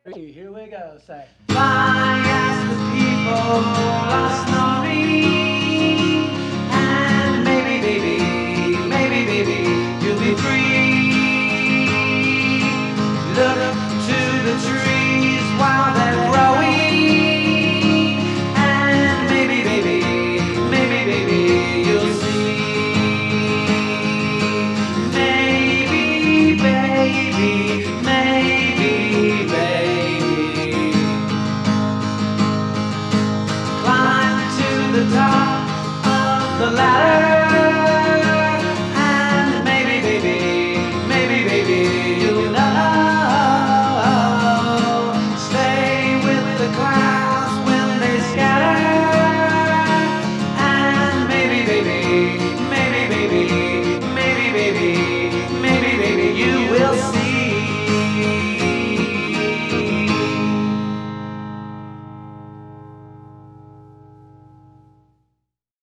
Here we go. Say. Fly as the people are snoring, and maybe, baby, you'll be free.